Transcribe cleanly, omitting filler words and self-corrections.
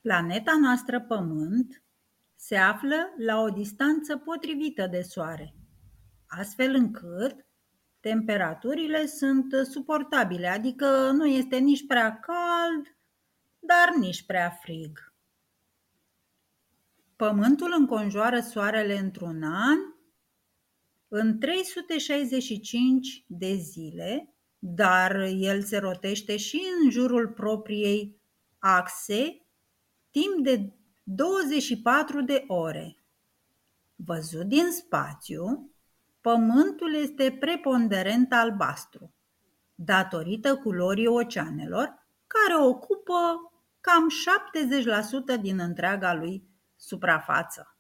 Planeta noastră Pământ se află la o distanță potrivită de Soare, astfel încât temperaturile sunt suportabile, adică nu este nici prea cald, dar nici prea frig. Pământul înconjoară Soarele într-un an în 365 de zile, dar el se rotește și în jurul propriei axe timp de 24 de ore. Văzut din spațiu, Pământul este preponderent albastru, datorită culorii oceanelor, care ocupă cam 70% din întreaga lui suprafață.